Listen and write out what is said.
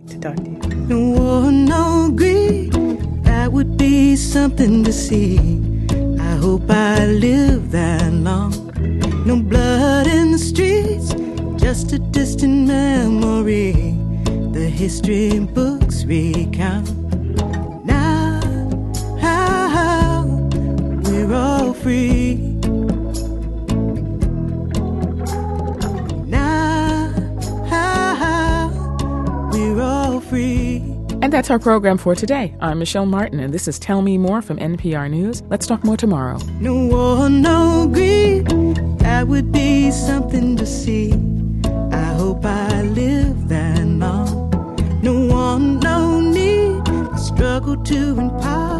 to talk to you. No war, no greed, that would be something to see. I hope I live that long. No blood in the streets, just a distant memory. The history books recount. Now, how we're all free. Now, how we're all free. And that's our program for today. I'm Michelle Martin, and this is Tell Me More from NPR News. Let's talk more tomorrow. No war, no greed, that would be something to see. I hope I live that long. No want, no need, struggle to empower.